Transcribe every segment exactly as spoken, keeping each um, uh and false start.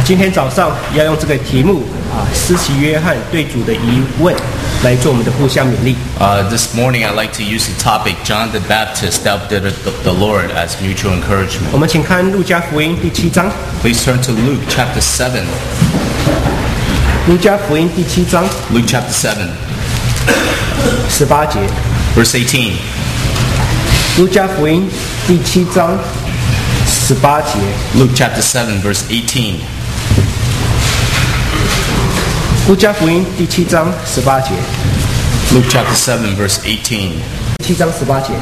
今天早上要用这个题目啊，施洗约翰对主的疑问，来做我们的互相勉励。 Uh, this morning, I'd like to use the topic John the Baptist doubted the Lord as mutual encouragement. 我们请看路加福音第七章。 Please turn to Luke chapter seven. 路加福音第七章 Luke chapter seven, 十八节。 verse eighteen. 路加福音第七章十八节。 Luke chapter seven, verse eighteen. 路加福音第七章十八节。 Luke chapter seven, verse eighteen. 七章十八节。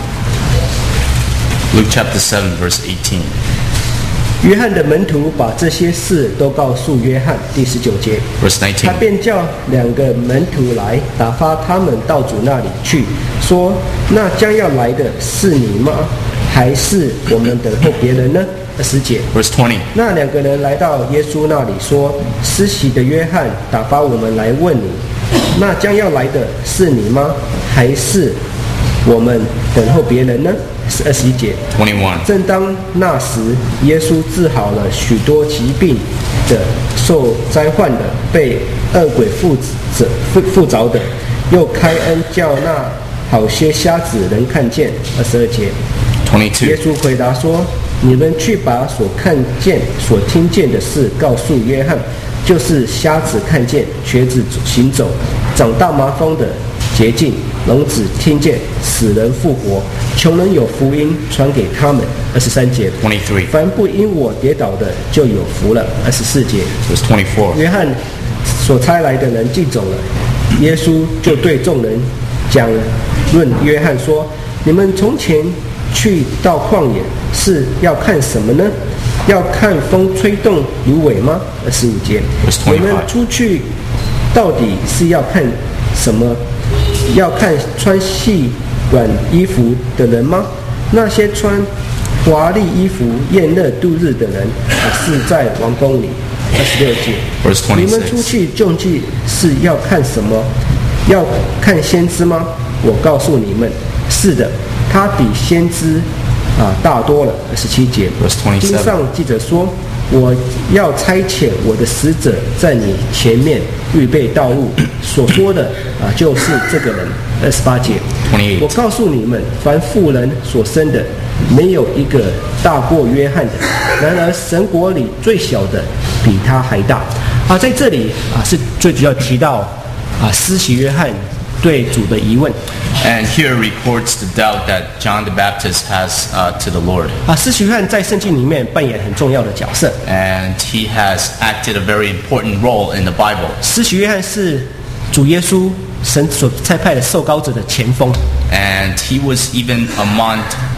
Luke chapter seven, verse eighteen. 约翰的门徒把这些事都告诉约翰。第十九节。 Verse nineteen. 他便叫两个门徒来，打发他们到主那里去，说：那将要来的是你吗？还是我们等候别人呢？二十节。 Verse twenty. 那两个人来到耶稣那里，说：施洗的约翰打发我们来问你，那将要来的是你吗？还是我们等候别人呢？是二十一节。 twenty-one. 正当那时，耶稣治好了许多疾病的、受灾患的、被恶鬼附着附附着的，又开恩叫那好些瞎子能看见。二十二节。耶 twenty-two. 稣回答说：你们去把所看见、所听见的事告诉约翰，就是瞎子看见、瘸子行走、长大麻风的洁净、聋子听见、死人复活、穷人有福音传给他们。二十三节。 twenty-three. 凡不因我跌倒的就有福了。二十四节。 Verse twenty-four. 约翰所差来的人进走了，耶稣就对众人讲论约翰说：你们从前去到旷野是要看什么呢？要看风吹动芦苇吗？二十五节。你们出去到底是要看什么？要看穿细软衣服的人吗？那些穿华丽衣服宴乐度日的人，是在王宫里。二十六节。 Verse twenty-six. 你们出去竞技是要看什么？要看先知吗？我告诉你们，是的，他比先知啊大多了。二十七节。 Verse twenty-seven. 经上记着说：我要差遣我的使者在你前面预备道路。所说的啊，就是这个人。二十八节。 twenty-eight. 我告诉你们，凡妇人所生的，没有一个大过约翰的。然而神国里最小的，比他还大。啊，在这里啊，是最主要提到啊，施洗约翰对主的疑问。 And here records the doubt that John the Baptist has uh, to the Lord. 啊，施洗约翰在圣经里面扮演很重要的角色。 And he has acted a very important role in the Bible. 施洗约翰是主耶稣神所差派的受膏者的前锋。 And he was even among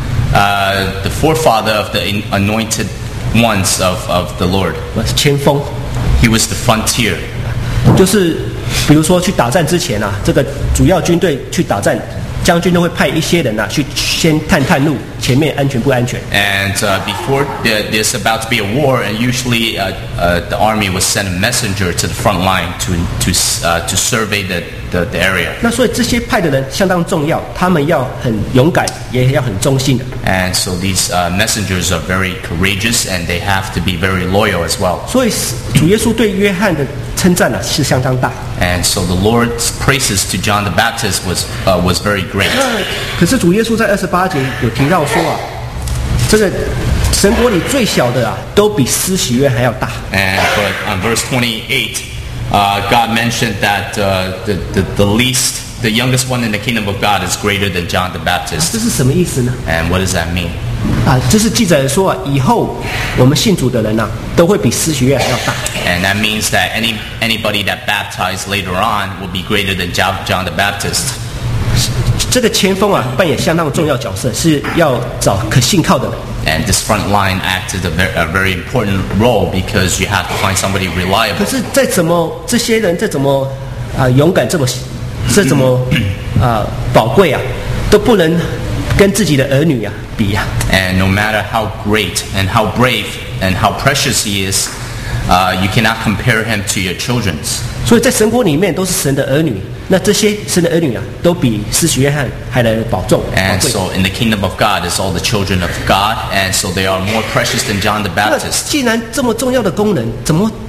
uh, the forefather of the anointed ones of, of the Lord. 前锋 He was the frontier. 就是比如说去打仗之前啊，这个主要军队去打仗，将军都会派一些人啊去先探探路，前面安全不安全。 And uh, before the, there's about to be a war, and usually uh, uh, the army would send a messenger to the front line to to uh, to survey the, the, the area. 那所以这些派的人相当重要，他们要很勇敢，也要很忠心的。 And so these uh, messengers are very courageous, and they have to be very loyal as well. 所以主耶稣对约翰的称赞呢、啊、是相当大。 And so the Lord's praises to John the Baptist was uh, was very great. 那可是主耶稣在二十八节有提到说啊，这个神国里最小的啊，都比施洗约翰还要大。 And but on verse twenty-eight, uh, God mentioned that uh, the, the the least, the youngest one in the kingdom of God is greater than John the Baptist. 这是什么意思呢？ And what does that mean? 啊，这是记载说啊，以后我们信主的人呐、啊，都会比施洗约翰还要大。 And that means that any anybody that baptized later on will be greater than John, John the Baptist. 这个前锋啊，扮演相当重要角色，是要找可信靠的人。 And this front line acted a very, a very important role because you have to find somebody 可 reliable. 是再怎么这些人再怎么啊、勇敢，这么这怎么啊、宝贵啊，都不能跟自己的儿女啊比啊。 And no matter how great and how brave and how precious he is, uh, you cannot compare him to your children's. 所以在神国里面都是神的儿女，那这些神的儿女啊，都比施洗约翰还来保重。 And 宝贵 so in the kingdom of God is all the children of God, and so they are more precious than John the 那 Baptist. 既然这么重要的功能，怎么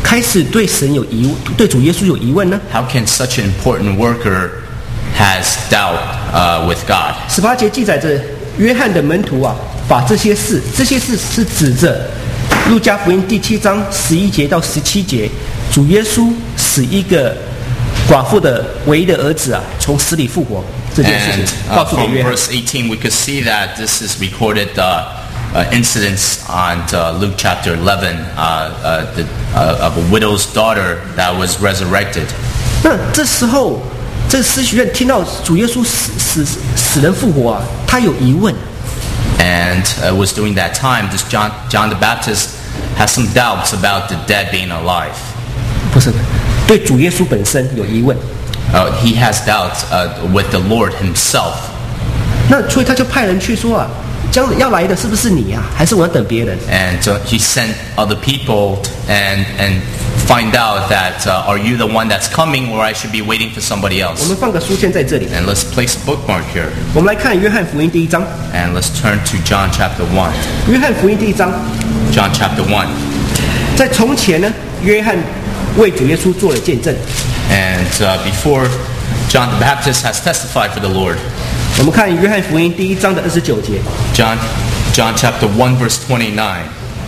开始对神有疑，对主耶稣有疑问呢？ How can such an important worker has doubt uh, with God? 十八节记载着约翰的门徒啊，把这些事，这些事是指着路加福音第七章十一节到十七节，主耶稣使一个寡妇的唯一的儿子啊，从死里复活这件事 And 情， uh, 告诉给 from 约翰。 verse eighteen, we could see that this is recorded uh, uh, incidents on uh, Luke chapter eleven uh, uh, the, uh, of a widow's daughter that was resurrected. 那这时候，这个司许院听到主耶稣死死死人复活啊，他有疑问。 And it was during that time, this John, John the Baptist has some doubts about the dead being alive. 不是，对主耶稣本身有疑问。 Uh, he has doubts uh, with the Lord himself. 那所以他就派人去说啊，将要来的是不是你啊？还是我要等别人？ And uh, he sent other people and, and find out that uh, are you the one that's coming or I should be waiting for somebody 我 else. 们放个书签在这里， And let's place a bookmark here. 我们来看约翰福音第一章。 And let's turn to John chapter one. 约翰福音第一章， John chapter one. 在从前呢，约翰为主耶稣做了见证。 And uh, before John the Baptist has testified for the Lord. 我们看约翰福音第一章的二十九节， John, John chapter one verse twenty-nine.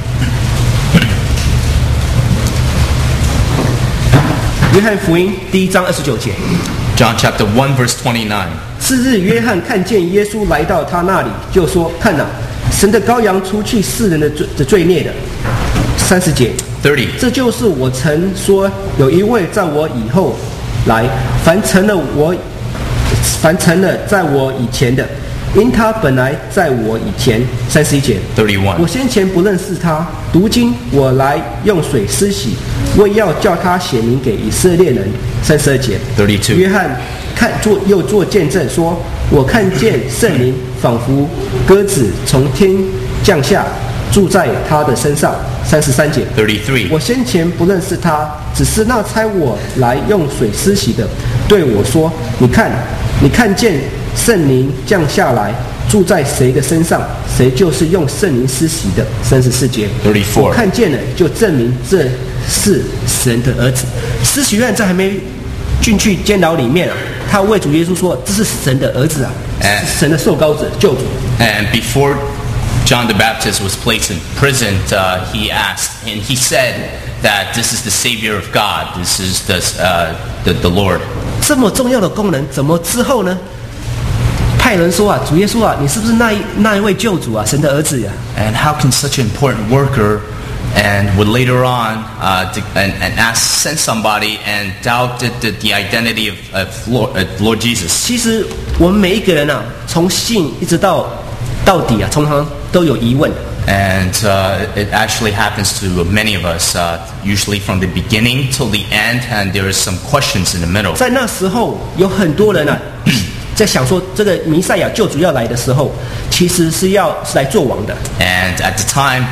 约翰福音第一章二十九节。 John chapter one verse twenty-nine. 次日，约翰看见耶稣来到他那里，就说：“看哪，神的羔羊除去世人的罪的罪孽的。”三十节， thirty. 这就是我曾说，有一位在我以后来，凡成了我，凡成了在我以前的，因他本来在我以前。三十一节，我 thirty-one. 先前不认识他，如今我来用水施洗，为要叫他显明给以色列人。三十二节， thirty-two. 约翰看做又做见证说，我看见圣灵仿佛鸽子从天降下，住在他的身上。三十三节， thirty-three. 我先前不认识他，只是那差我来用水施洗的对我说：“你看，你看见圣灵降下来，住在谁的身上，谁就是用圣灵施洗的。”三十四节， thirty-four. 我看见了，就证明这是神的儿子。施洗约翰在还没进去监牢里面啊，他为主耶稣说：“这是神的儿子啊， 哎是神的受膏者救主。” And before John the Baptist was placed in prison, uh, he asked, and he said that this is the Savior of God. This is the, uh, the, the Lord. 这么重要的功能，怎么之后呢？派人说啊，主耶稣啊，你是不是那一那一位救主啊，神的儿子呀、啊？ And how can such an important worker and would later on uh, to, and, and ask, send somebody and doubted the, the identity of, of Lord, uh, Lord Jesus? 其实我们每一个人啊，从信一直到到底啊，常常都有疑问。 And uh, it actually happens to many of us, uh, usually from the beginning till the end, and there is some questions in the middle. 在那时候，有很多人啊，在想说，这个弥赛亚救主要来的时候，其实是要是来做王的。 And at the time,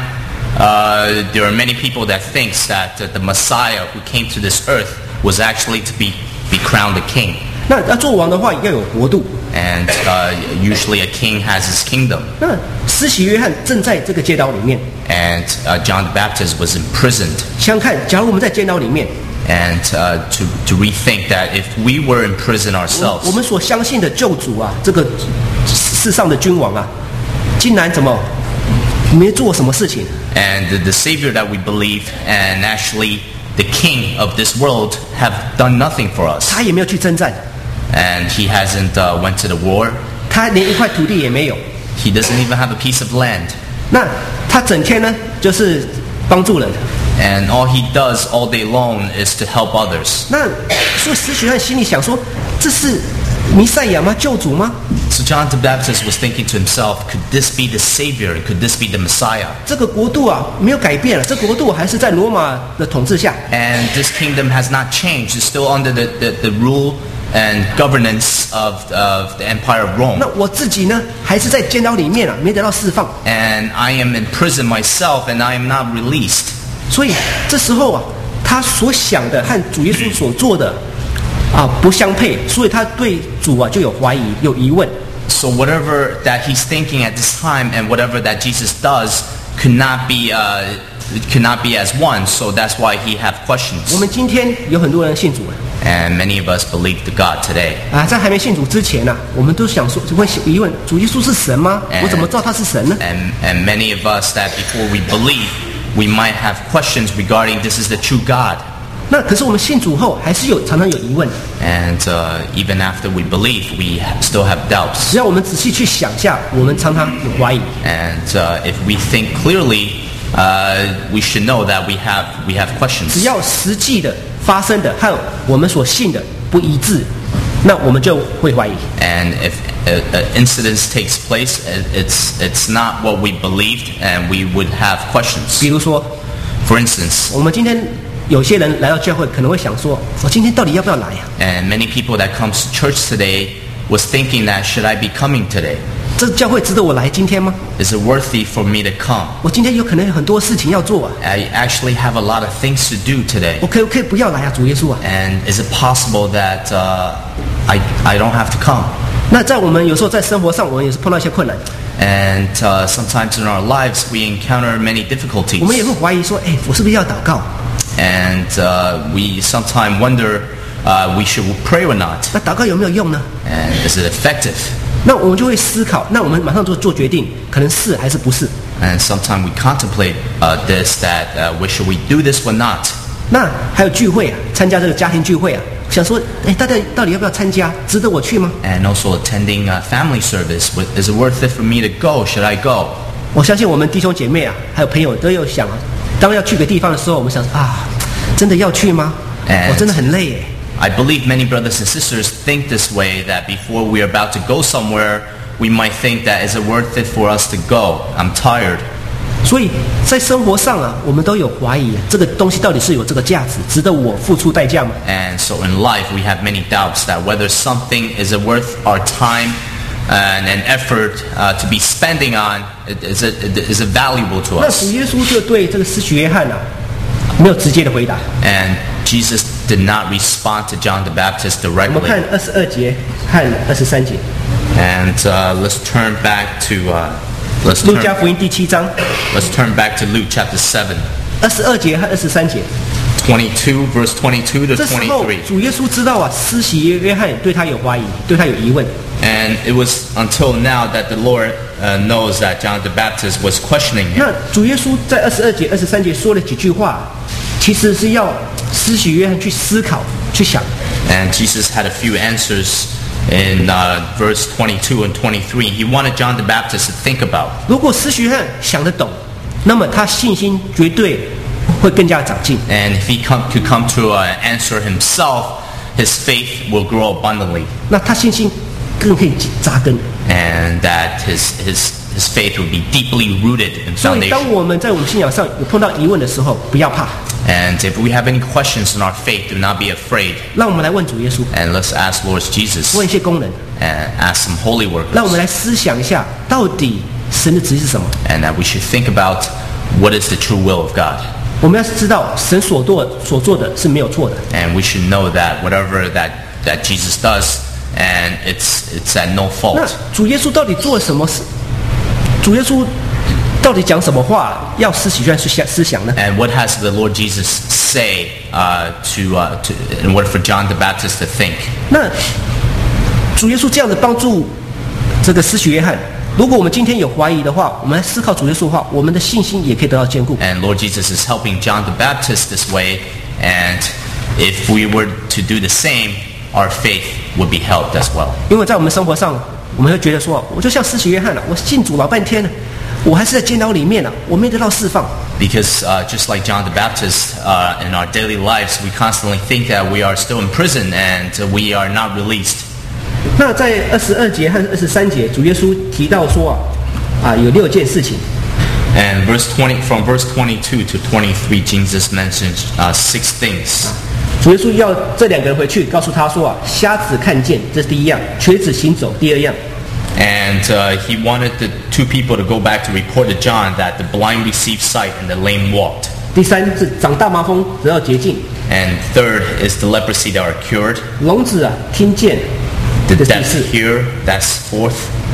uh, there are many people that thinks that uh, the Messiah who came to this earth was actually to be, be crowned a king. 那要做王的话，要有国度。 And uh, usually a king has his kingdom. 那施洗约翰正在这个街道里面。 And uh, John the Baptist was imprisoned. 想想看，假如我们在监牢里面， And uh, to, to rethink that if we were in prison 我 ourselves, 们所相信的救主啊，这个世上的君王啊，竟然怎么没做什么事情？ and the, the Savior that we believe, and actually the King of this world have done nothing for us. 他也没有去征战， And he hasn't uh, went to the war. 他连一块土地也没有。 He doesn't even have a piece of land. 那他整天呢，就是帮助人。 And all he does all day long is to help others. 那所以施洗约翰心里想说，这是弥赛亚吗？救主吗？ So John the Baptist was thinking to himself, could this be the Savior? Could this be the Messiah? 这个国度啊，没有改变了，这国度还是在罗马的统治下。 And this kingdom has not changed. It's still under the, the, the rule and governance of, of the Empire of Rome. 那我自己呢，还是在监牢里面啊，没得到释放。 And I am in prison myself, and I am not released. 所以这时候啊，他所想的和主耶稣所做的啊不相配，所以他对主啊就有怀疑、有疑问。 So whatever that he's thinking at this time and whatever that Jesus does could not be uh, it cannot be as one, so that's why he have 我 questions. 们今天有很多人信主了 And many of us believe the God today. 啊，在还没信主之前呢、啊，我们都想说，会疑问：主耶稣是神吗？我怎么知道他是神呢？ And, and many of us that before we believe, we might have questions regarding this is the true God. 那可是我们信主后，还是有常常有疑问。 And uh, even after we believe, we ha- still have doubts. 只要我们仔细去想一下，我们常常有怀疑。 And uh, if we think clearly, uh, we should know that we have we have 只 questions. 要实际的发生的和我们所信的不一致，那我们就会怀疑。 And if an incident takes place, it- it's it's not what we believed, and we would have 比 questions. 如说， For instance, 我们今天有些人来到教会，可能会想说：我今天到底要不要来呀、 and many people that comes to church today was thinking that should I be coming today? 这教会值得我来今天吗？ Is it worthy for me to come? 我今天有可能有很多事情要做啊， I actually have a lot of things to do today. 我可以可以不要来啊，主耶稣啊。 And is it possible that uh, I I don't have to come? 那在我们有时候在生活上，我们也是碰到一些困难， And uh, sometimes in our lives we encounter many 我们也 difficulties. 会怀疑说：哎，我是不是要祷告？ And uh, we sometimes wonder uh, we should pray or not. 那祷告有没有用呢？ And is it effective? 那我们就会思考，那我们马上就做决定，可能是还是不是？ And sometimes we contemplate uh, this, that uh, we, should we do this or not? 那还有聚会啊，参加这个家庭聚会啊，想说，哎，大家到底要不要参加？值得我去吗？ And also attending a family service. Is it worth it for me to go? Should I go? 我相信我们弟兄姐妹啊，还有朋友都有想啊，当要去个地方的时候，我们想啊，真的要去吗？ And 我真的很累耶。 I believe many brothers and sisters think this way, that before we're about to go somewhere, we might think that is it worth it for us to go? I'm tired. 所以在生活上啊，我们都有怀疑、啊，这个东西到底是有这个价值，值得我付出代价吗？ And so in life we have many doubts that whether something is it worth our time and an effort uh, to be spending on, is it, is it valuable to 那 us? 主耶稣就对这个施洗约翰啊，没有直接的回答。 And Jesus did not respond to John the Baptist 我们看 directly. 二十二节和二十三节， And uh, let's turn back to uh, let's 路加 turn, 福音第七章 let's turn back to Luke chapter seven, 二十二节和二十三节。 twenty-two verse twenty-two to 这时候 twenty-three. 主耶稣知道啊，施洗约翰对他有怀疑，对他有疑问。 And it was until now that the Lord uh, knows that John the Baptist was questioning him. 那主耶稣在二十二节、二十三节说了几句话，其实是要施洗约翰去思考、去想。 And Jesus had a few answers in uh, verse twenty-two and twenty-three. He wanted John the Baptist to think about. 如果施洗约翰想得懂，那么他信心绝对会更加长进。 And if he come, could come to an answer himself, his faith will grow abundantly. 那他信心更可以扎根。 And that his, his, his faith would be deeply rooted in 所以，当 foundation. 我们在我们信仰上有碰到疑问的时候，不要怕， And if we have any questions in our faith, do not be afraid. 让我们来问主耶稣， And let's ask Lord Jesus 问一些工人， and ask some holy 让我们 workers. 来思想一下，到底神的旨意是什么？ And that we should think about what is the true will of God. 我们要知道，神所做所做的是没有错的。 And we should know that whatever that, that Jesus does, and it's, it's at no 那 fault. 主耶稣到底做了什么事？主耶稣到底讲什么话，要施洗约翰去想思想呢？ And what has the Lord Jesus say uh, to, uh, to, in order for John the Baptist to think? 那主耶稣这样子帮助这个施洗约翰。如果我们今天有怀疑的话，我们来思考主耶稣的话，我们的信心也可以得到坚固。 And Lord Jesus is helping John the Baptist this way, and if we were to do the same, our faith would be helped as well. 因为在我们生活上，我们会觉得说，我就像施洗约翰了，我信主老半天了，我还是在监牢里面了，我没得到释放。 Because uh, just like John the Baptist, uh, in our daily lives, we constantly think that we are still in prison and uh, we are not released. 那在二十二节和二十三节，主耶稣提到说啊，啊有六件事情。 And verse twenty, from verse twenty-two to twenty-three, Jesus mentions uh, six things. 主耶稣要这两个人回去，告诉他说啊，瞎子看见，这是第一样；瘸子行走，第二样。 And uh, he wanted the two people to go back to report to John that the blind received sight and the lame walked. 第三是长大麻风得到洁净， And third is the leprosy that are cured. 聋子啊听见， The 这是第 deaf 四。 hear, that's fourth.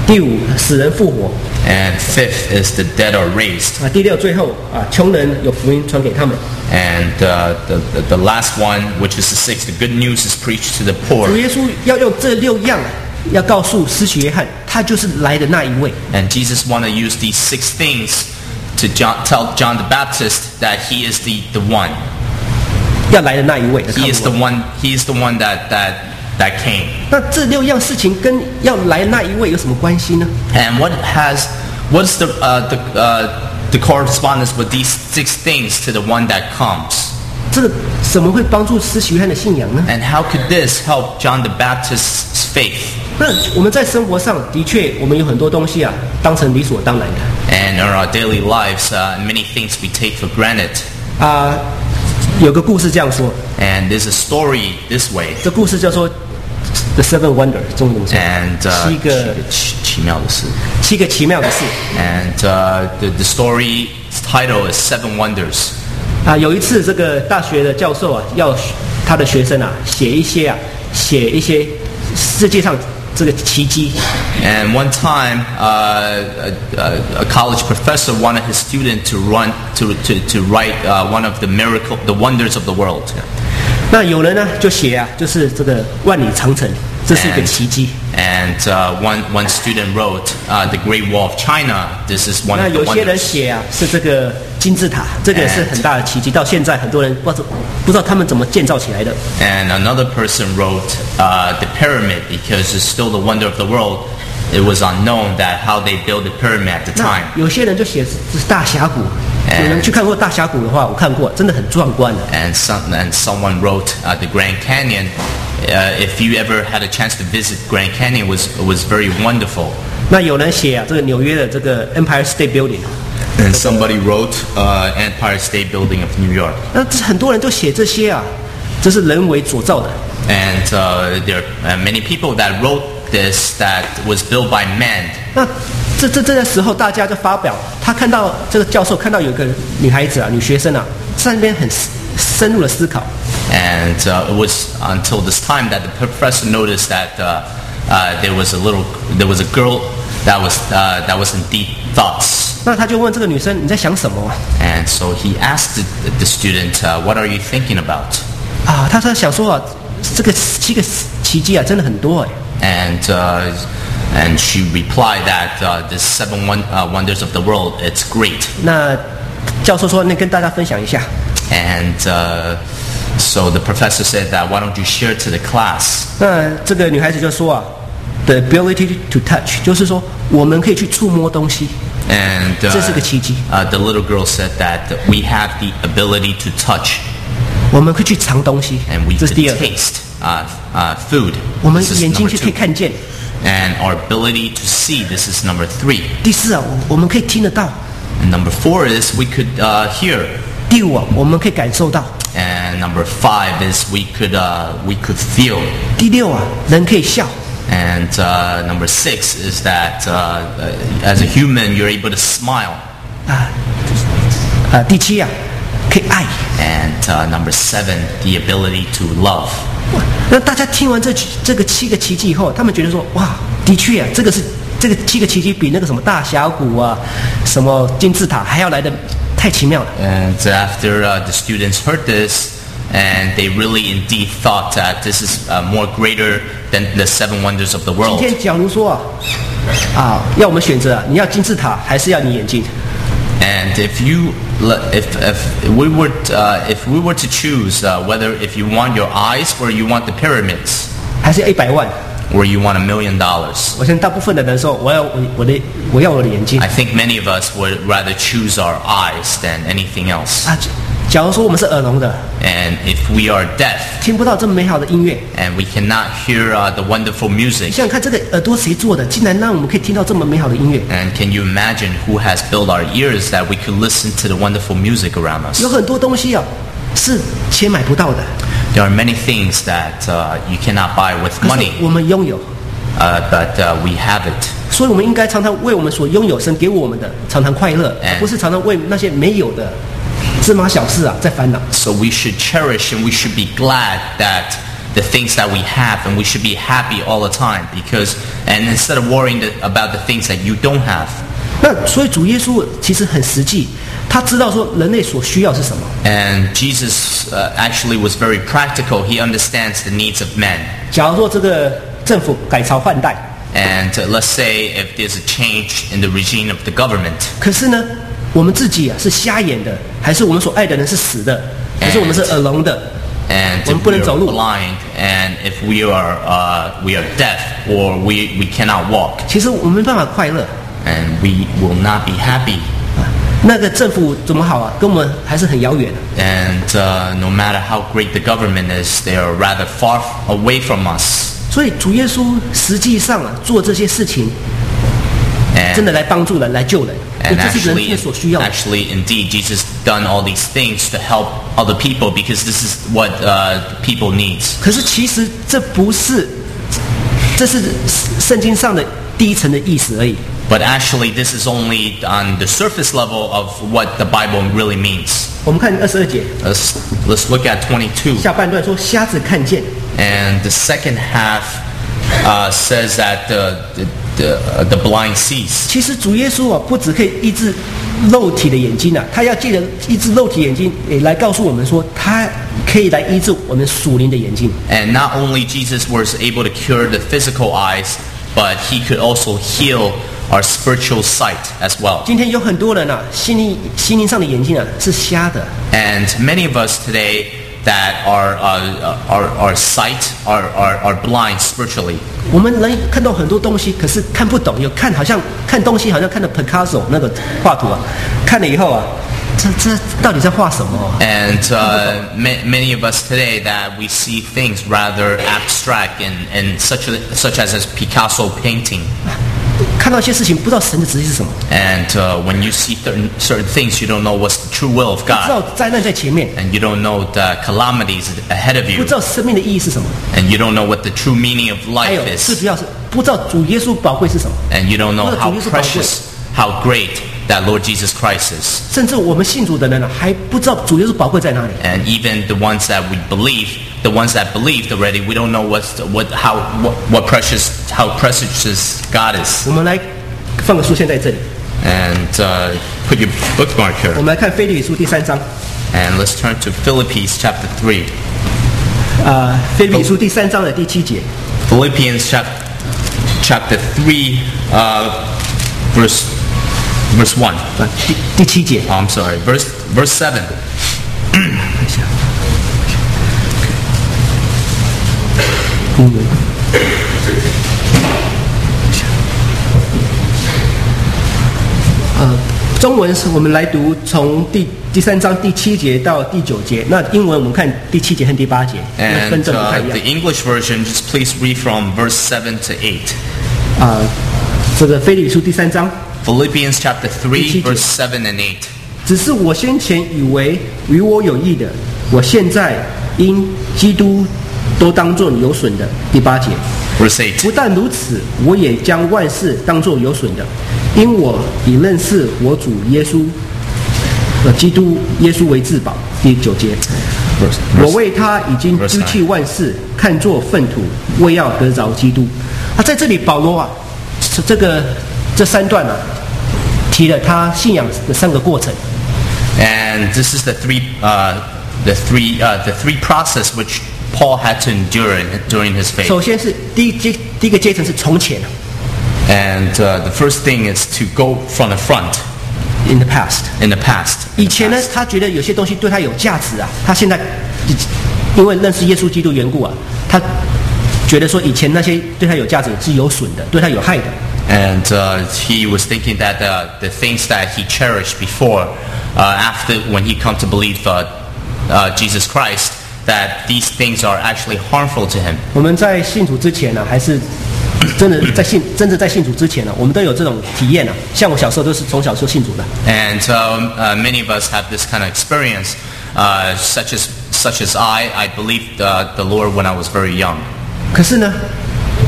第五，使人复活。 And fifth is the dead are raised. 啊，第六，最后啊，穷人有福音传给他们。 And uh, the, the, the last one, which is the sixth, the good news is preached to the poor. 主耶稣要用这六样，要告诉施洗约翰，他就是来的那一位。 And Jesus want to use these six things to John, tell John the Baptist that he is the, the one. 要来的那一位。 He is the one. He is the one that that that came. 那这六样事情跟要来那一位有什么关系呢？ And what has what's the uh, the uh, the correspondence with these six things to the one that comes? 这个怎么会帮助施洗约翰的信仰呢？ And how could this help John the Baptist's faith? 那我们在生活上的确，我们有很多东西啊，当成理所当然的。 And in our daily lives, uh, many things we take for granted. 啊、有个故事这样说， And there's a story this way. 这故事叫做 The Seven Wonders， 中文怎么说？ And uh, 七个奇奇妙的事。 七个奇妙的事。 And uh, the the story's title is Seven Wonders. 啊，有一次这个大学的教授啊，要他的学生啊写一些啊写一些世界上这个奇迹。 And one time, uh, a, a, a college professor wanted his student to run to to, to write uh, one of the miracle, the wonders of the world. 那有人呢就写啊，就是这个万里长城，这是一个奇迹。 And uh, one one student wrote uh, the Great Wall of China. This is one 那 of the 有些人 wonders. 写啊是这个金字塔，这个也是很大的奇迹，到现在很多人不知道不知道他们怎么建造起来的。 And another person wrote uh, the pyramid because it's still the wonder of the world. It was unknown that how they built the pyramid at the 那 time. 有些人就写是大峡谷，有人去看过大峡谷的话，我看过，真的很壮观的。 And some and someone wrote uh, the Grand Canyon. Uh, if you ever had a chance to visit Grand Canyon, it was it was very wonderful. 那有人写啊，这个纽约的这个 Empire State Building， And somebody wrote uh, Empire State Building of New York. 那这很多人都写这些啊，这是人为所造的。 And uh, there are many people that wrote this that was built by man. 那这这这个时候，大家就发表，他看到这个教授看到有一个女孩子啊，女学生啊，在那边很深入的思考。 And uh, it was until this time that the professor noticed that uh, uh, there was a little, there was a girl that was uh, that was in deep thoughts. 那他就问这个女生：“你在想什么啊？” And so he asked the, the student, uh, "What are you thinking about?" 啊，他说想说啊，这个七个奇迹啊，真的很多哎。 And uh, and she replied that uh, the seven one, uh, wonders of the world, it's great. 那教授说：“那跟大家分享一下。” And uh, so the professor said that, "Why don't you share to the class?" 那这个女孩子就说啊 ，the ability to touch， 就是说我们可以去触摸东西。 And uh, 这是个奇迹。 uh, the little girl said that we have the ability to touch, 我们可以去尝东西 and we 这是 could 第二个。 taste uh, uh, food. 我们 This is 眼睛 number 就可以 two. 看见。 And our ability to see. This is number three. 第四啊，我我们可以听得到。 And number four is we could uh, hear. 第五啊，我们可以感受到。 And number five is we could uh, we could feel. 第六啊，人可以笑。 And uh, number six is that uh, as a human, you're able to smile. 啊啊，第七啊，可以爱。 And uh, number seven, the ability to love. 哇，那大家听完这这个七个奇迹以后，他们觉得说，哇，的确啊，这个是这个七个奇迹比那个什么大峡谷啊、什么金字塔还要来的太奇妙了。 And after uh, the students heard this, and they really indeed thought that this is uh, more greater than the seven wonders of the 今 world. 天假如说啊，啊，要我们选择啊，你要金字塔还是要你眼睛？ And if you, if if we were, uh, if we were to choose uh, whether if you want your eyes or you want the pyramids 还是要一百万？ or you want a million dollars, 我相信大部分的人说，我要我我的我要我的眼睛 I think many of us would rather choose our eyes than anything else. 啊。假如说我们是耳聋的， And if we are deaf 听不到这么美好的音乐， and we cannot hear uh, the wonderful 你 music, 想想看，这个耳朵谁做的？竟然让我们可以听到这么美好的音乐？ and can you imagine who has built our ears that we could listen to the wonderful music around us? 有很多东西啊，是钱买不到的， There are many things that uh, you cannot buy with 可是 money, 我们拥有， uh, but uh, we have it. 所以我们应该常常为我们所拥有神给我们的，常常快乐， 哎而不是常常为那些没有的芝麻小事啊在烦恼。 So we should cherish and we should be glad that the things that we have, and we should be happy all the time because, and instead of worrying the, about the things that you don't have. 那所以主耶稣其实很实际，他知道说人类所需要是什么。 And Jesus uh, actually was very practical. He understands the needs of men. 假如说这个政府改朝换代， And uh, let's say if there's a change in the regime of the government. 可是呢，我们自己啊是瞎眼的，还是我们所爱的人是死的，还是我们是耳聋的？ And if we are blind, and if we are uh, we are deaf, or we we cannot walk. 其实我们没办法快乐。 And we will not be happy. 那个政府怎么好啊？跟我们还是很遥远。 And uh, no matter how great the government is, they are rather far away from us. 所以主耶稣实际上啊做这些事情， And, 真的来帮助人，来救人，因 and 为这是人 actually, 类所需要的。 actually, indeed, Jesus done all these things to help other people because this is what uh, people needs. 可是其实这不是，这是圣经上的第一层的意思而已。 But actually, this is only on the surface level of what the Bible really means. 我们看二十二节， Let's, let's look at twenty-two. 下半段说瞎子看见， And the second half uh, says that the, the, the, uh, the blind sees. 其实主耶稣啊，不只可以医治肉体的眼睛啊，他要借着医治肉体眼睛，也来告诉我们说，他可以来医治我们属灵的眼睛。 And not only Jesus was able to cure the physical eyes, but he could also heal our spiritual sight as well. 今天有很多人啊，心灵心灵上的眼睛啊是瞎的。 And many of us today that are uh, are, are sight are, are, are blind spiritually. 我们能看到很多东西，可是看不懂。有看好像看东西，好像看到 Picasso 那个画图啊，看了以后啊，这这到底在画什么？ And uh, ma- many of us today that we see things rather abstract and, and such a, such as a Picasso painting. 看到一些事情，不知道神的旨意是什么， And uh, when you see certain, certain things, you don't know what's the true will of 不知道 God. 灾难在前面， And you don't know the calamities ahead of 不 you. 知道生命的意义是什么， And you don't know what the true meaning of 还 life 有 is. 最主要是不知道主耶稣宝贵是什么。 And you don't know how 不知道主耶稣宝贵。 precious, how great that Lord Jesus Christ is. 甚至我们信主的人呢，还不知道主耶稣宝贵在哪里。 And even the ones that we believe, the ones that believed already, we don't know what's the, what, how, what, what precious, how precious God is. 我们来放个书签在这里， And uh, put your bookmark 我 here. 们来看腓立比书第三章。 And let's turn to Philippians chapter three. 啊，腓立比书第三章的第七节， Philippians chap- chapter three, uh, verse verse one. 啊，第第七节。 Oh, I'm sorry, verse verse seven. 英文。呃，中文是我们来读从第第三章第七节到第九节，那英文我们看第七节和第八节，那分 And 正不太 uh, 一 the 样。 English version, just please read from verse seven to eight. 啊、这个腓立比书第三章， Philippians chapter three, 第七节。 verse seven and eight. 只是我先前以为与我有益的，我现在因基督都当作有损的。第八节。 Verse eight. 不但如此，我也将万事当作有损的，因我以认识我主耶稣，呃，基督耶稣为至宝。第九节， Verse, 我为他已经 verse 丢弃万事，看作粪土，为要得着基督。啊，在这里保罗啊，这个这三段啊，提了他信仰的三个过程。 And this is the three, uh, the three, uh, the three process which Paul had to endure in, during his faith. 首先是第一阶第一个阶层是从前 And uh, the first thing is to go from the front ，in the past。 in the past. 以前呢，他觉得有些东西对他有价值啊，他现在因为认识耶稣基督缘故啊，他觉得说以前那些对他有价值是有损的，对他有害的。 And uh, he was thinking that uh, the things that he cherished before, uh, after when he come to believe uh, uh, Jesus Christ, that these things are actually harmful to him. 我们在信主之前呢、还是真的在信真的在信主之前呢、我们都有这种体验啊。像我小时候都是从小就信主的， And um, uh, many of us have this kind of experience, uh, such as such as I. I believed uh, the Lord when I was very young. 可是呢，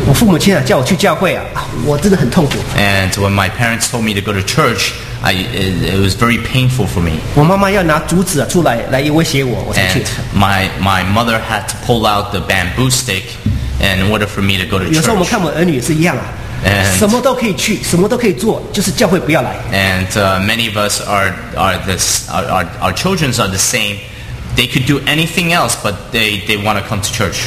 我父母亲啊叫我去教会啊，我真的很痛苦。 And when my parents told me to go to church, I, it, it was very painful for me. 我妈妈要拿竹子啊出来来威胁我，我才去。 And my my mother had to pull out the bamboo stick in order for me to go to church. 有时候我们看我儿女也是一样啊。 And, 什么都可以去，什么都可以做，就是教会不要来。 And uh, many of us are are this our, our our children are the same. They could do anything else, but they they want to come to church.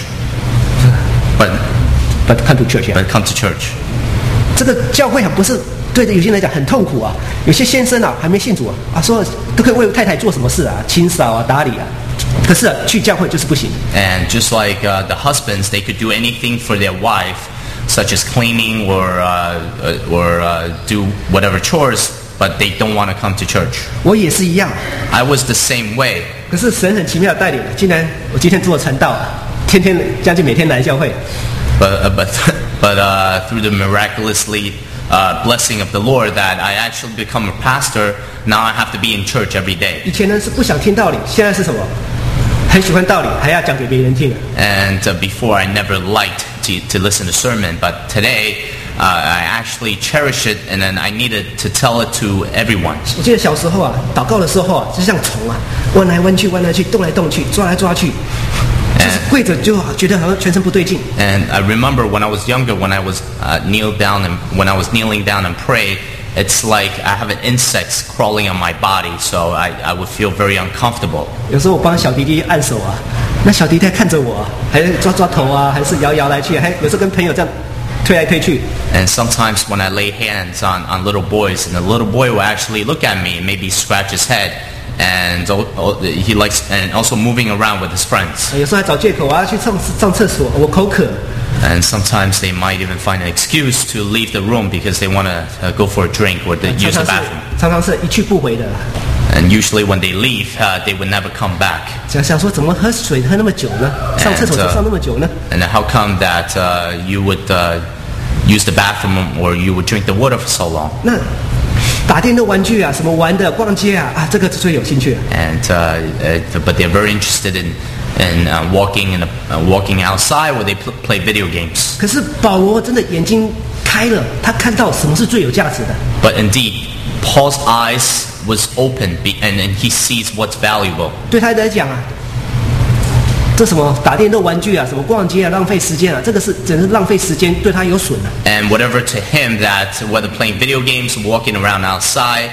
But but come to church. But come to church. 这个教会啊，不是对有些人来讲很痛苦啊。有些先生啊还没信主啊，啊说都可以为太太做什么事啊，清扫啊、打理啊。可是、啊、去教会就是不行。 And just like uh, the husbands, they could do anything for their wife, such as cleaning or uh, or uh, do whatever chores, but they don't want to come to church. 我也是一样。 I was the same way. 可是神很奇妙的带领，竟然我今天做传道，天天将近每天来教会。 But uh, but but uh, through the miraculously uh, blessing of the Lord, that I actually become a pastor. Now I have to be in church every day. 以前呢是不想听道理，现在是什么？很喜欢道理，还要讲给别人听。 And uh, before I never liked to to listen to sermon, but today uh, I actually cherish it, and then I needed to tell it to everyone. 我记得小时候啊，祷告的时候啊，就像虫啊，弯来弯去，弯来去，动来动去，抓来抓去。就是跪着就觉得好像全身不对劲。 And I remember when I was younger, when I was uh, kneel down and when I was kneeling down and pray, it's like I have an insects crawling on my body, so I I would feel very uncomfortable. 有时候我帮小弟弟按手啊，那小弟弟看着我，还抓抓头啊，还是摇摇来去，还有时候跟朋友这样推来推去。 And sometimes when I lay hands on on little boys, and the little boy will actually look at me and maybe scratch his head. And he likes, and also moving around with his friends. 有时候还找借口啊，去上上厕所，我口渴。 And sometimes they might even find an excuse to leave the room because they want to uh, go for a drink or to use the bathroom. 常常是一去不回的。 And usually when they leave, uh, they would never come back. 想想说怎么喝水喝那么久呢？上厕所就上那么久呢？ And how come that uh, you would uh, use the bathroom or you would drink the water for so long? 那打电动玩具啊，什么玩的，逛街啊，啊，这个最有兴趣。 And uh, uh, but they're very interested in in uh, walking in a, uh, walking outside where they pl- play video games. 可是保罗真的眼睛开了，他看到什么是最有价值的。 But indeed, Paul's eyes was open, and and he sees what's valuable. 对他来讲啊，这什么打电动玩具啊，什么逛街啊，浪费时间啊，这个是真是浪费时间，对他有损啊。 And whatever to him that whether playing video games, walking around outside,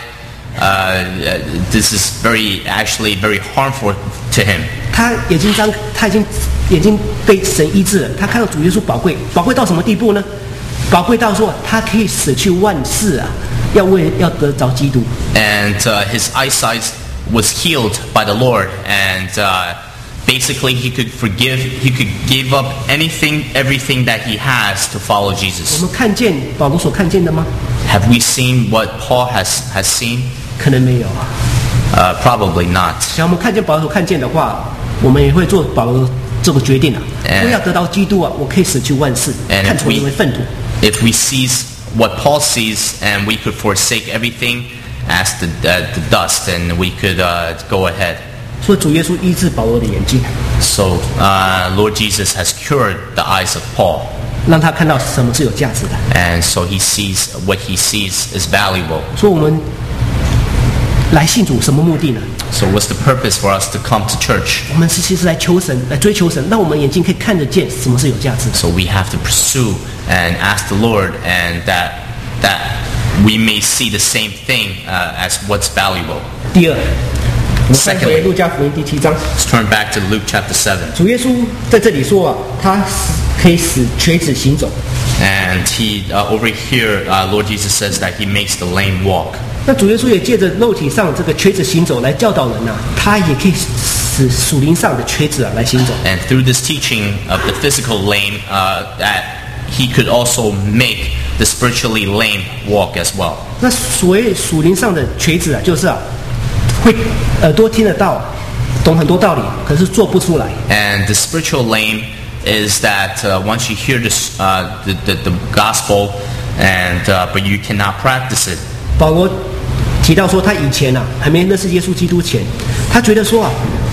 uh, this is very actually very harmful to him. 他眼睛张，他已经眼睛被神医治了，他看到主耶稣宝贵，宝贵到什么地步呢？宝贵到说他可以舍去万事啊，要为要得着基督。 And uh, his eyesight was healed by the Lord, and uh, basically he could forgive, he could give up anything, everything that he has to follow Jesus. 我们看见保罗所看见的吗？ Have we seen what Paul has has seen? 可能没有啊。 Uh, probably not. 想我们看见保罗所看见的话，我们也会做保罗这个决定啊。为要得到基督啊，我可以舍去万事，看成为粪土。 If we sees what Paul sees, and we could forsake everything as the uh, the dust, and we could uh, go ahead. 所以主耶稣医治保罗的眼睛。 So uh, Lord Jesus has cured the eyes of Paul. 让他看到什么是有价值的。 And so he sees what he sees is valuable. 所以我们来信主什么目的呢？ So what's the purpose for us to come to church? 我们是其实来求神，来追求神，让我们眼睛可以看得见什么是有价值的。 So we have to pursue and ask the Lord, and that that we may see the same thing uh, as what's valuable. 第二，我们翻回路加福音第七章。 Let's turn back to Luke chapter seven. 主耶稣在这里说啊，他可以使瘸子行走。 And he uh, over here, uh, Lord Jesus says that he makes the lame walk. 那主耶稣也借着肉体上这个瘸子行走来教导人呐、啊，他也可以使属灵上的瘸子啊来行走。 And through this teaching of the physical lame, uh, that he could also make the spiritually lame walk as well. 那所谓属灵上的瘸子啊，就是啊，会耳朵听得到，懂很多道理，可是做不出来。 And the spiritual lame is that uh, once you hear this, uh, the, the the gospel, and uh, but you cannot practice it. 保罗提到说，他以前啊还没认识耶稣基督前，他觉得说啊，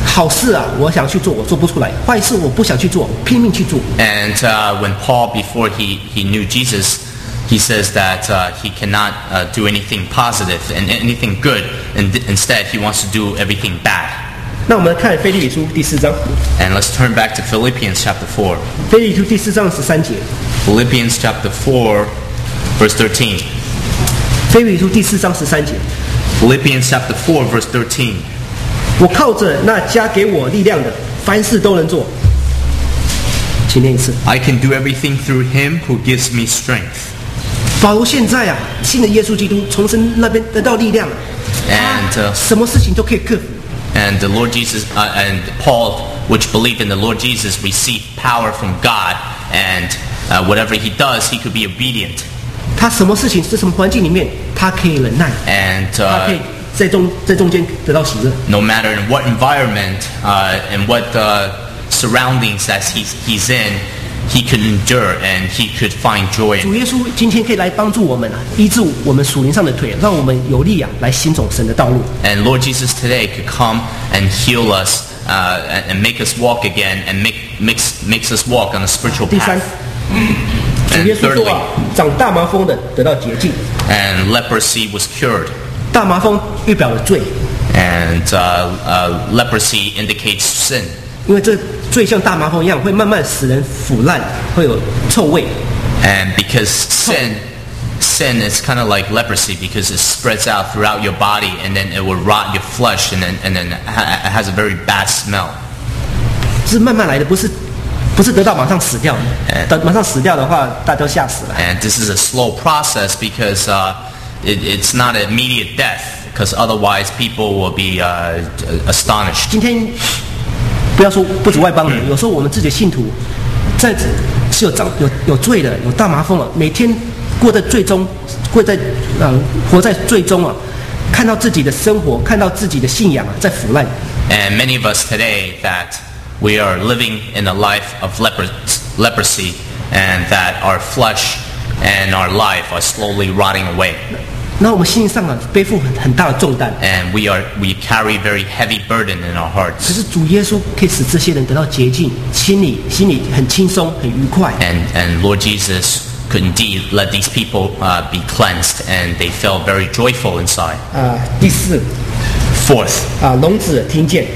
好事啊，我想去做，我做不出来；坏事我不想去做，拼命去做。 And uh, when Paul, before he, he knew Jesus, he says that uh, he cannot uh, do anything positive and anything good, and instead he wants to do everything bad. 那我们看腓立比书第四章。 And let's turn back to Philippians chapter four. 腓立比书第四章十三节。 Philippians chapter four, verse thirteen. 腓立比书第四章十三节。 Philippians chapter four, verse thirteen. 我靠着那加给我力量的，凡事都能做。请念一次。 I can do everything through him who gives me strength. 保罗现在啊，信了耶稣基督，从神那边得到力量了， And uh, 什么事情都可以克服。 And the Lord Jesus uh, and Paul, which believed in the Lord Jesus, received power from God, and uh, whatever he does, he could be obedient. 他什么事情，在什么环境里面，他可以忍耐， And 他可以 uh, 在中在中间得到喜乐。 no matter in what environment uh, and what uh, surroundings that he's, he's in, he could endure and he could find joy. 主耶稣今天可以来帮助我们啊，医治我们属灵上的腿，让我们有力啊，来行走神的道路。 And Lord Jesus today could come and heal us uh, and, and make us walk again and make makes makes us walk on a spiritual 第三， path. 主耶 And 稣说啊 thirdly,， 长大麻风的得到洁净， and leprosy was cured. 大麻风预表了罪， And uh, uh, leprosy indicates sin. 因为这罪像大麻风一样，会慢慢使人腐烂，会有臭味。 And because sin, sin is kind of like leprosy because it spreads out throughout your body and then it will rot your flesh and then, and then it has a very bad smell. 是慢慢来的，不是不是得到马上死掉的。等马上死掉的话，大家都吓死了。 And this is a slow process because uh, it, it's not an immediate death because otherwise people will be uh, astonished. 今天不要说不止外邦人，有时候我们自己的信徒，在是有脏有有罪的，有大麻风了，每天过在罪中，过在呃活在罪中啊，看到自己的生活，看到自己的信仰啊，在腐烂。 And many of us today that we are living in a life of leper- leprosy and that our flesh and our life are slowly rotting away. 那我们心上啊背负很很大的重担， And we are we carry very heavy burden in our 可 hearts. 是主耶稣可以使这些人得到洁净，心里心里很轻松，很愉快。 And and Lord Jesus could indeed let these people uh, be cleansed and they felt very joyful inside. 啊、第四 Fourth, 啊，聋子听见。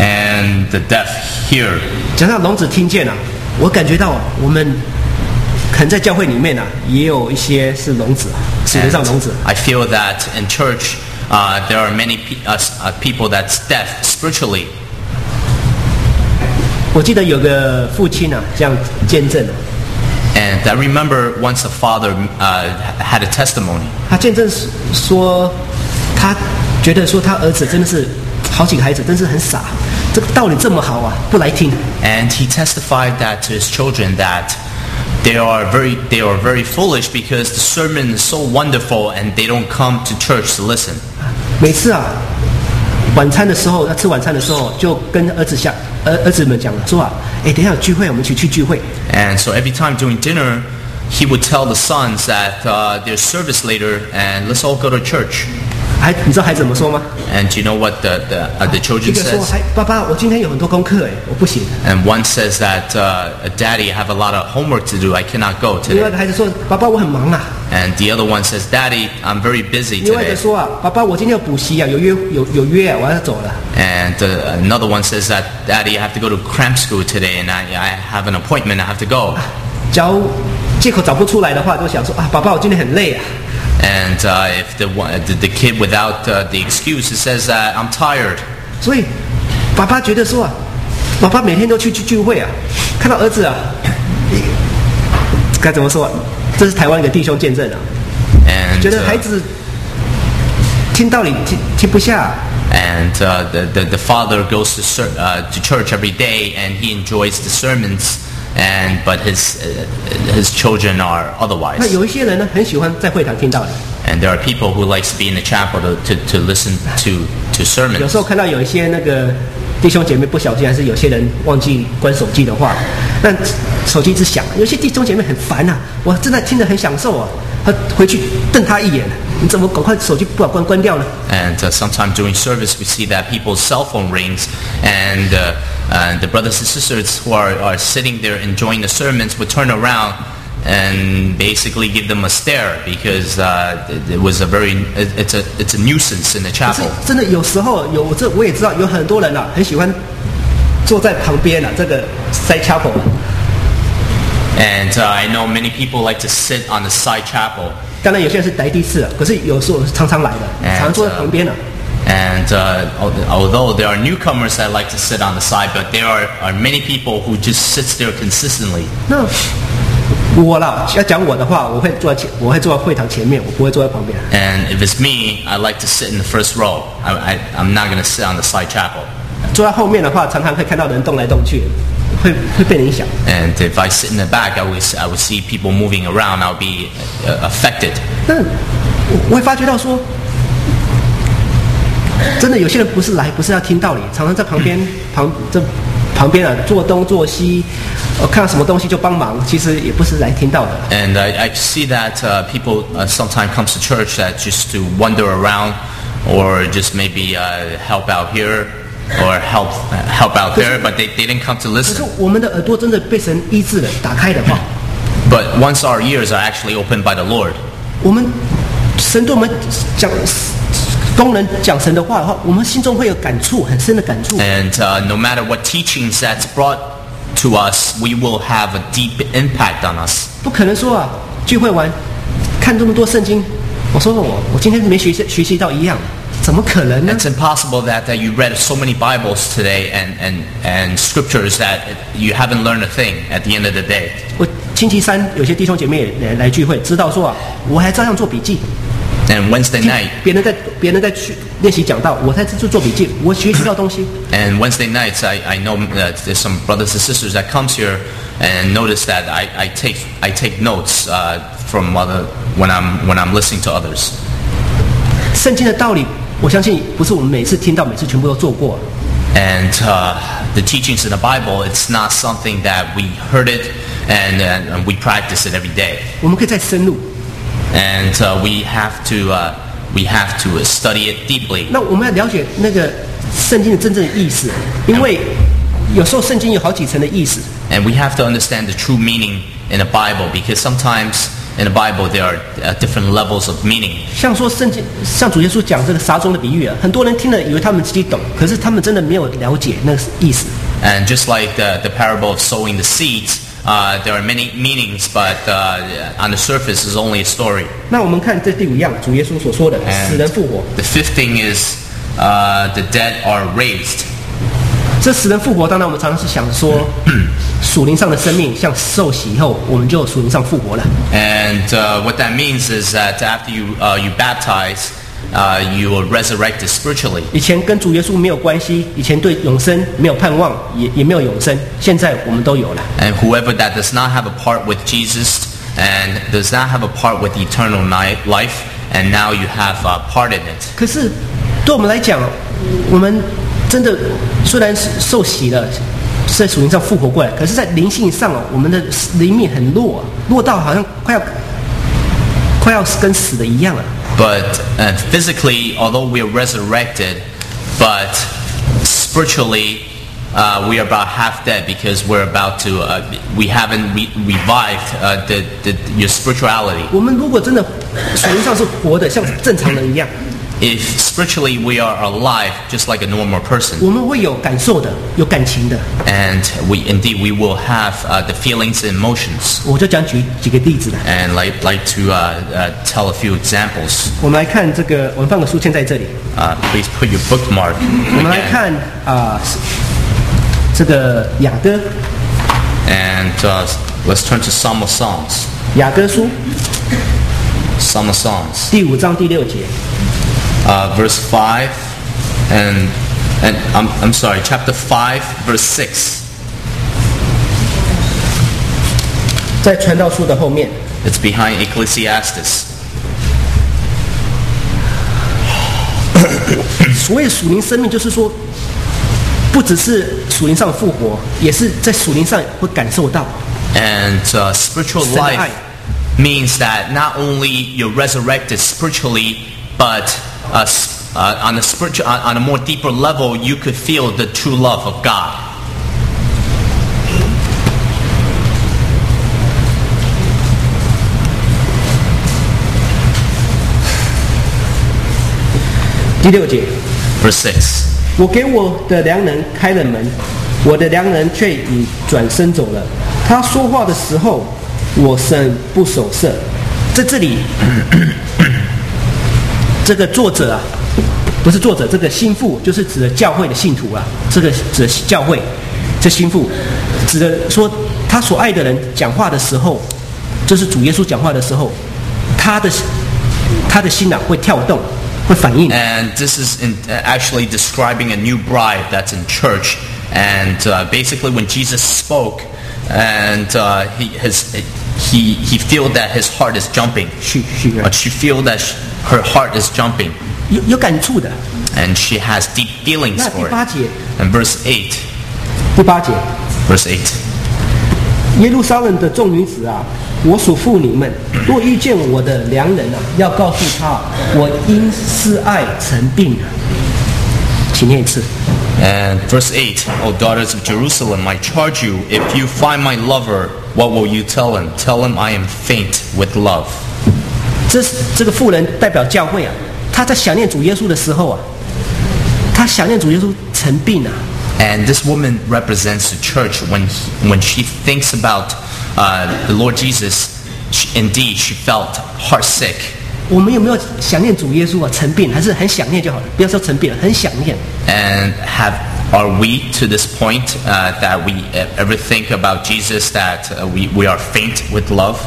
and the deaf hear. 讲到聋子听见啊，我感觉到啊，我们可能在教会里面啊，也有一些是聋子啊，属灵上聋子。 I feel that in church uh, there are many pe- uh, uh, people that's deaf spiritually. 我记得有个父亲啊，这样见证啊， And I remember once a father uh, had a testimony. 他见证说，他觉得说他儿子真的是好几个孩子，真是很傻，这个道理这么好啊，不来听。 And he testified that to his children that they are very they are very foolish because the sermon is so wonderful and they don't come to church to listen. 每次啊，晚餐的时候要吃晚餐的时候，就跟儿子下儿儿子们讲说啊，哎，等一下有聚会，我们一起去聚会。 And so every time during dinner, he would tell the sons that uh, there's service later and let's all go to church. 还你知道孩子怎么说吗？ And do you know what the the, uh, the 一 children 个说， says? 还爸爸，我今天有很多功课哎，我不行。 And one says that uh, Daddy, I have a lot of homework to do. I cannot go 另外一 today. 个孩子说，爸爸，我很忙啊。 And the other one says, Daddy, I'm very busy 另外一个 today. 说啊，爸爸，我今天有补习啊，有约有有约啊，我要走了。 And uh, another one says that, Daddy, I have to go to cramp school today, and I, I have an appointment. I have to go. 假如借口找不出来的话，就想说啊，爸爸，我今天很累啊。 And uh, if the, one, the the kid without uh, the excuse, it says that I'm tired. 所以爸爸觉得说啊，爸爸每天都去去聚会啊，看到儿子啊，该怎么说啊？这是台湾一个弟兄见证啊， And 觉得孩 uh, 子听道理听听不下。 and uh, the, the the father goes to ser- uh, to church every day, and he enjoys the sermons. And but his uh, his children are 那 otherwise. 有一些人呢，很喜欢在会堂听道理。 And there are people who likes to be in the chapel to, to, to listen to, to 有 sermons. 时候看到有一些那个弟兄姐妹不小心，还是有些人忘记关手机的话，那手机一直响，有些弟兄姐妹很烦啊，我真的听得很享受啊，啊他回去瞪他一眼，你怎么赶快手机不把关关掉呢？ And uh, sometimes during service, we see that people's cell phone rings, and, uh, and the brothers and sisters who are, are sitting there enjoying the sermons would turn around and basically give them a stare because uh, it, it was a very it's a it's a nuisance in the 可是 chapel. 真的有时候有这我也知道有很多人啊，很喜欢坐在旁边啊，这个塞 chapel 啊。 And uh, I know many people like to sit on the side chapel. 当然有些人是来第一次啊，可是有时候常常来的， And, 常坐在旁边啊。 And uh, although there are newcomers that like to sit on the side, but there are, are many people who just sits there consistently. 那我啦，要讲我的话，我会坐在前，我会坐在会堂前面，我不会坐在旁边。 And if it's me, I like to sit in the first row. I, I, I'm not going to sit on the side chapel. 坐在后面的话，常常会看到人动来动去，会会被影响。 And if I sit in the back, I would, I would see people moving around. I'll be uh, affected. 那我我会发觉到说，真的有些人不是来，不是要听道理，常常在旁边旁这旁边啊，做东做西，呃，看到什么东西就帮忙，其实也不是来听道的。 And I, I see that uh, people uh, sometimes comes to church that just to wander around, or just maybe uh, help out here, or help uh, help out there, but they, they didn't come to 可是 listen. 我们的耳朵真的被神医治了，打开的话， But once our ears are actually opened by the Lord, 我们神对我们讲工人讲神的话的话，我们心中会有感触，很深的感触。 and uh, no matter what teachings that's brought to us, we will have a deep impact on us. 不可能说啊，聚会完看这么多圣经，我说我我今天没学习学习到一样，怎么可能呢？ It's impossible that, that you read so many Bibles today and, and, and scriptures that you haven't learned a thing at the end of the day. 我星期三有些弟兄姐妹来来聚会，知道说啊，我还照样做笔记。 And Wednesday night, 别人在别人在去练习讲道，我在这做笔记，我学习到东西。 and Wednesday nights, I, I know that there's some brothers and sisters that comes here and notice that I, I take I take notes uh, from other when I'm when I'm listening to others. 圣经的道理，我相信不是我们每次听到，每次全部都做过。 And uh, the teachings in the Bible, it's not something that we heard it and, and, and we practice it every day. 我们可以再深入。 And uh, we have to uh, we have to study it deeply. 那我们要了解那个圣经的真正的意思，因为有时候圣经有好几层的意思。 And we have to understand the true meaning in the Bible, because sometimes in the Bible there are uh, different levels of meaning. 像说圣经，像主耶稣讲这个撒种的比喻啊，很多人听了以为他们自己懂，可是他们真的没有了解那个意思。 And just like the, the parable of sowing the seeds, uh, there are many meanings, but uh, on the surface is only a story. 那我们看这第五样，主耶稣所说的 And 死人复活。 the fifth thing is uh, the dead are raised. 这死人复活，当然我们常常是想说，属灵上的生命，像受洗以后，我们就属灵上复活了。 And uh, what that means is that after you uh, you baptize, uh, you are resurrected spiritually. 以前跟主耶稣没有关系，以前对永生没有盼望，也也没有永生，现在我们都有了。 And whoever that does not have a part with Jesus and does not have a part with eternal ni- life, and now you have a part in it. 可是对我们来讲，我们真的虽然是受洗了，是在属灵上复活过来，可是在灵性上哦，我们的灵命很弱、啊，弱到好像快要快要跟死的一样了。 But uh, physically, although we are resurrected, but spiritually, uh, we are about half dead because we're about to, uh, we haven't re- revived uh, the, the, your spirituality. 我们如果真的属灵上是活的，像正常人一样， If spiritually we are alive, just like a normal person, 我们会有感受的，有感情的。 and we indeed we will have uh, the feelings and emotions. 我就讲举几个例子来。 And like like to uh, uh, tell a few examples. 我们来看这个，我们放个书签在这里。 Uh, please put your bookmark 我们来 again. 看啊、这个雅歌， And uh, let's turn to Psalm of Psalms. 雅歌书 Psalm of Psalms. 第五章第六节。 Uh, verse five and and I'm I'm sorry, chapter five, verse six. 在传道书的后面， It's behind Ecclesiastes. 所谓属灵生命，就是说，不只是属灵上复活，也是在属灵上会感受到 And uh, spiritual 神的爱 life means that not only you're resurrected spiritually, but uh, uh, on a spiritual, on a more deeper level, you could feel the true love of God. 第六节 Verse six. 我给我的良人开了门，我的良人却已转身走了。他说话的时候，我甚不守舍。在这里，这个作者啊，不是作者，这个心腹就是指的教会的信徒啊。这个指的教会，这心腹指的说他所爱的人讲话的时候，就是主耶稣讲话的时候，他的他的心啊会跳动。 And this is in, uh, actually describing a new bride that's in church. And uh, basically when Jesus spoke, and uh, he, his, he, he feel that his heart is jumping. She, she, uh, she feel that she, her heart is jumping. 有, 有感触的. And she has deep feelings for it. 那第八节 And verse eight. 第八节 Verse eight. 耶路撒冷的众女子啊，我嘱咐你们，若遇见我的良人啊，要告诉他，我因思爱成病了。请念一次。 And verse eight, O daughters of Jerusalem, I charge you, if you find my lover, what will you tell him? Tell him I am faint with love. 这这个妇人代表教会啊，她在想念主耶稣的时候啊，她想念主耶稣成病啊。 And this woman represents the church when he, when she thinks about uh, the Lord Jesus. She, indeed, she felt heart sick. 我们有没有想念主耶稣啊？成病还是很想念就好了，不要说成病了，很想念。 And have are we to this point uh, that we ever think about Jesus that uh, we we are faint with love?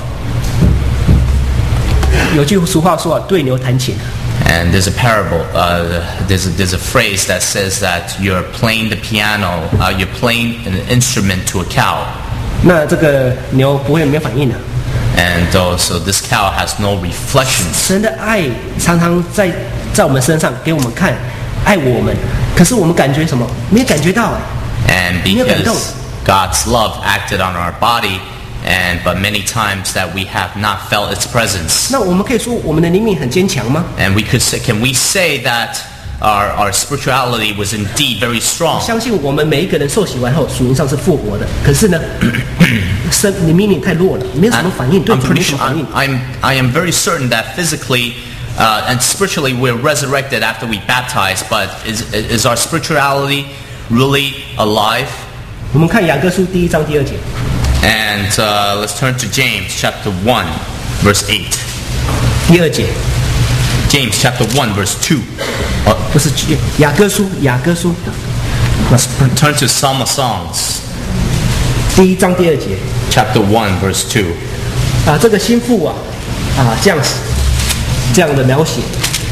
有句俗话说啊，对牛弹琴。 And there's a parable, uh, there's, a, there's a phrase that says that you're playing the piano, uh, you're playing an instrument to a cow. 那这个牛不会没有反应的。 And also this cow has no reflections. 神的爱常常在在我们身上给我们看，爱我们，可是我们感觉什么？没感觉到哎。 And because God's love acted on our body, and but many times that we have not felt its presence. 那我们可以说我们的灵命很坚强吗？ And we could say, can we say that our our spirituality was indeed very strong? 相信我们每一个人受洗完后，属灵上是复活的。可是呢，生灵命力太弱了，没有什么反应，对主没什么反应。 I'm I am very certain that physically uh, and spiritually we're resurrected after we baptize, but is is our spirituality really alive? 我们看雅各书第一章第二节。 And uh, let's turn to James chapter one, verse eight. 第二节 James chapter one, verse two. 不是雅各书，雅各书。 Let's turn to Psalm of Songs. 第一章第二节 Chapter one, verse two. 啊，这个心腹啊，啊这样这样的描写。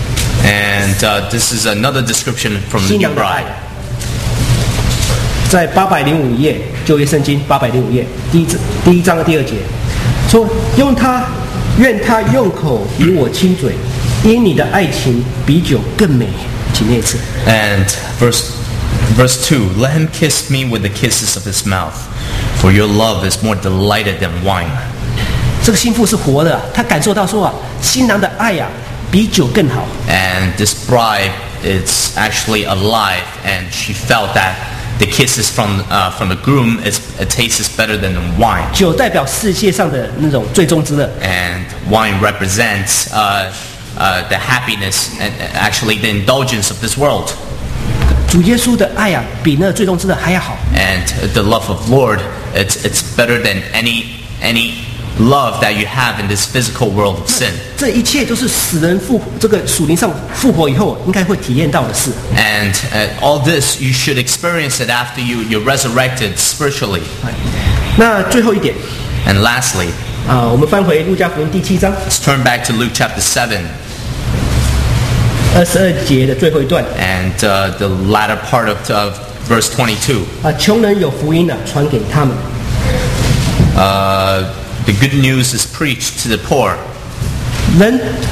And uh, this is another description from the 新 new 娘的爱 bride. 在八百零五页旧约圣经八百零五页第一第一章的第二节，说用他愿他用口与我亲嘴，因你的爱情比酒更美。请念一次。 And verse verse two, let him kiss me with the kisses of his mouth, for your love is more delighted than wine. 这个心腹是活的、啊，他感受到说啊，新郎的爱啊比酒更好。 And this bride is actually alive, and she felt that the kisses from uh, from the groom is it tastes better than wine. 酒代表世界上的那种最终之乐。 And wine represents uh, uh, the happiness and actually the indulgence of this world. 主耶稣的爱啊，比那最终之乐还要好。 And the love of Lord, it's it's better than any any love that you have in this physical world of sin. 这一切都是死人复这个属灵上复活以后应该会体验到的事。 And uh, all this you should experience it after you you're resurrected spiritually. 那最后一点。 And lastly, 啊，我们翻回路加福音第七章。 Let's turn back to Luke chapter seven. 二十二节的最后一段。 And uh, the latter part of, of verse twenty-two. 啊，穷人有福音啊，传给他们。 Uh, the good news is preached to the poor. 人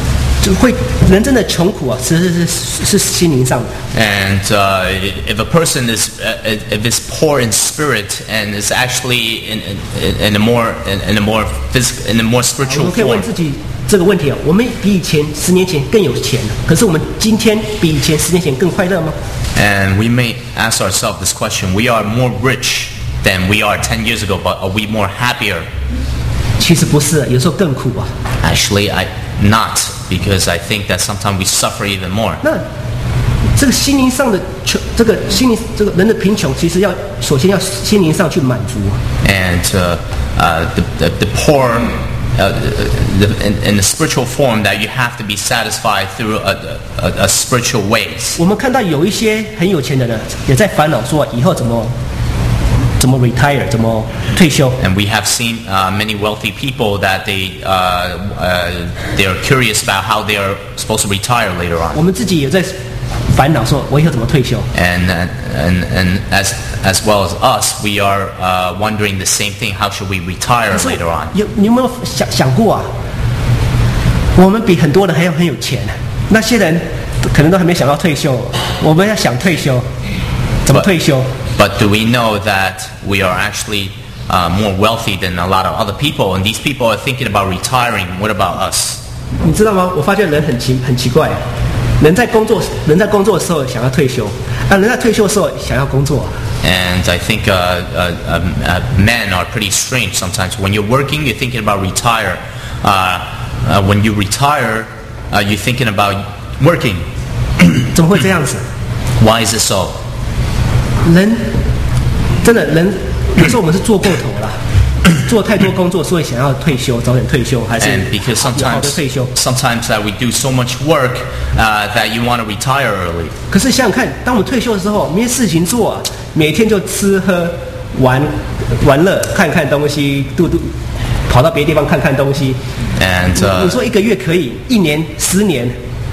就会人真的穷苦啊，其实是是是心灵上的。 And uh, if a person is uh, if is poor in spirit and is actually in in, in a more in, in a more physical in a more 我 spiritual 们可以问 form. 自己这个问题啊：我们比以前十年前更有钱，可是我们今天比以前十年前更快乐吗？ And we may ask ourselves this question: we are more rich than we are ten years ago, but are we more happier? 其实不是，有时候更苦啊。 Actually, I not because I think that sometimes we suffer even more. 那这个心灵上的穷，这个心灵这个人的贫穷，其实要首先要心灵上去满足。 And uh, uh, the, the the poor. Uh, the, in, in the spiritual form that you have to be satisfied through a, a, a spiritual ways. 我们看到有一些很有钱的人也在烦恼说以后怎么怎么 retire 怎么退休。 And we have seen uh, many wealthy people that they uh, uh, they are curious about how they are supposed to retire later 我 on. 们自己也在烦恼说我以后怎么退休。 And uh, and and as as well as us, we are uh, wondering the same thing. How should we retire 可是 later on? 有你有没有想想过啊？我们比很多人还要很有钱，那些人可能都还没想到退休，我们要想退休，怎么 But- 退休？ But do we know that we are actually uh, more wealthy than a lot of other people? And these people are thinking about retiring. What about us? 你知道吗？我发现人很奇很奇怪，人在工作人在工作的时候想要退休，啊，人在退休的时候想要工作。 And I think uh, uh, uh, uh, men are pretty strange sometimes. When you're working, you're thinking about retire. Uh, uh, when you retire, uh, you're thinking about working. 怎么会这样子？ Why is it so? 人真的人有时候我们是做过头了，做太多工作，所以想要退休，早点退休，还是 And because 有好的 sometimes, 退休。 sometimes that we do so much work uh, that you want to retire early. 可是想想看，当我们退休的时候，没事情做啊，每天就吃喝玩玩乐，看看东西，度度跑到别的地方看看东西。 And 你 uh, 说一个月可以，一年、十年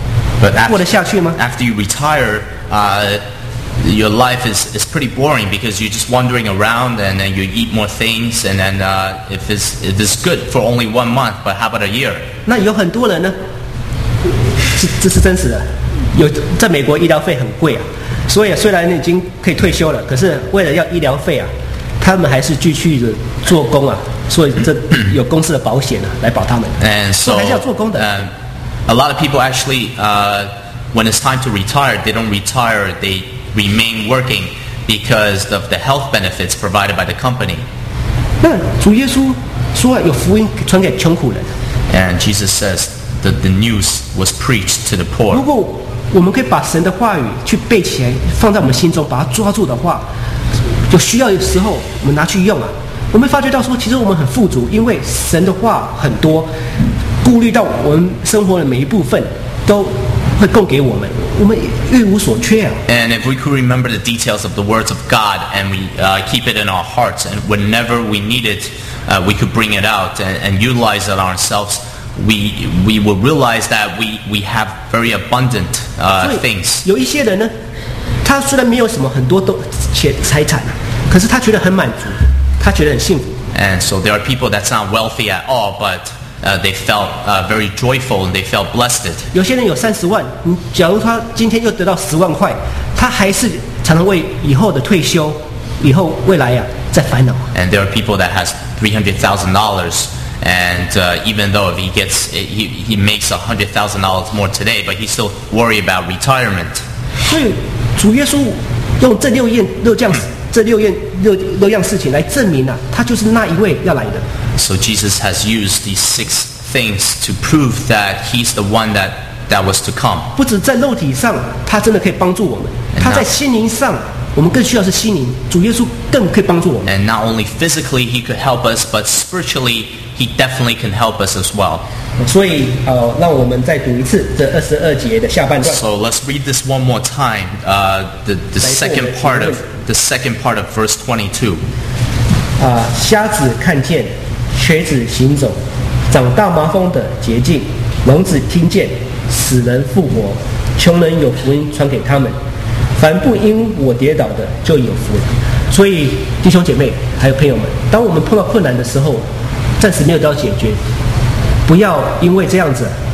but 过得 after, 下去吗？ after you retire, uh, your life is, is pretty boring because you're just wandering around and then you eat more things. And then uh, if, it's, if it's good for only one month, but how about a year? 那有很多人呢，这这是真实的。有在美国医疗费很贵啊，所以虽然你已经可以退休了，可是为了要医疗费啊，他们还是继续的做工啊，所以这有公司的保险啊来保他们。 And 所 so 以还是要做工的。 uh, a lot of people actually, uh, when it's time to retire, they don't retire. They remain working because of the health benefits provided by the company. 那主耶稣说有福音传给穷苦人， And Jesus says that the news was preached to the 如 poor. 果我们可以把神的话语去背起来，放在我们心中，把它抓住的话，有需要的时候我们拿去用啊。我们发觉到说，其实我们很富足，因为神的话很多，顾虑到我们生活的每一部分都会供给我们，我们一无所缺啊。 And if we could remember the details of the words of God and we uh, keep it in our hearts, and whenever we need it, uh, we could bring it out and, and utilize it ourselves, we we will realize that we, we have very abundant 所 uh, 以 things. 有一些人呢，他虽然没有什么很多都钱财产，可是他觉得很满足，他觉得很幸福。 And so there are people that's not wealthy at all, but uh, they felt uh, very joyful and they felt blessed. 有些人有三十万，你假如他今天又得到十万块，他还是常常为以后的退休、以后未来呀、啊、在烦恼。 And there are people that has three hundred thousand dollars, and uh, even though if he gets he, he makes one hundred thousand dollars more today, but he still worry about retirement. 所以主耶稣用这六样六样这六样六六样事情来证明啊，他就是那一位要来的。 So Jesus has used these six things to prove that he's the one that, that was to come. 不止在肉体上，他真的可以帮助我们；他在心灵上，我们更需要是心灵。主耶稣更可以帮助我们。 And not only physically he could help us, but spiritually he definitely can help us as well. 所以呃，让我们再读一次这二十二节的下半段。 So let's read this one more time. Uh, the, the second part of the second part of verse twenty-two. 啊、瞎子看见，瘸子行走，长大麻风的洁净，聋子听见，死人复活，穷人有福音传给他们。凡不因我跌倒的，就有福了。所以弟兄姐妹还有朋友们，当我们碰到困难的时候，暂时没有得到解决，不要因为这样子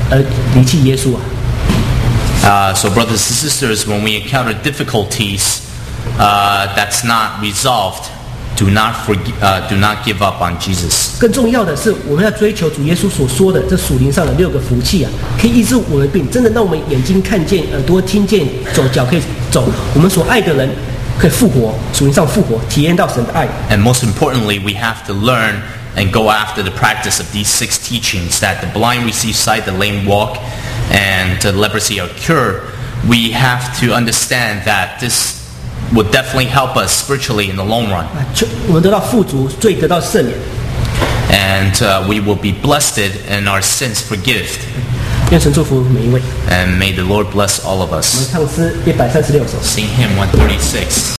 而离弃耶稣啊。 Uh, so brothers and sisters, when we encounter difficulties uh, that's not resolved, do not forg- uh, do not give up on Jesus. 更重要的是，我们要追求主耶稣所说的这属灵上的六个福气啊，可以医治我们的病，真的让我们眼睛看见，耳朵听见，手脚可以走，我们所爱的人可以复活，属灵上复活，体验到神的爱。 And most importantly, we have to learn and go after the practice of these six teachings, that the blind receive sight, the lame walk, and the leprosy are cured. We have to understand that this would definitely help us spiritually in the long run. 啊，就我们得到富足，罪得到赦免。 And uh, we will be blessed and our sins forgiven. 愿神祝福每一位。 And may the Lord bless all of 我们 us. 唱诗一百三十六首。 Sing hymn one thirty-six.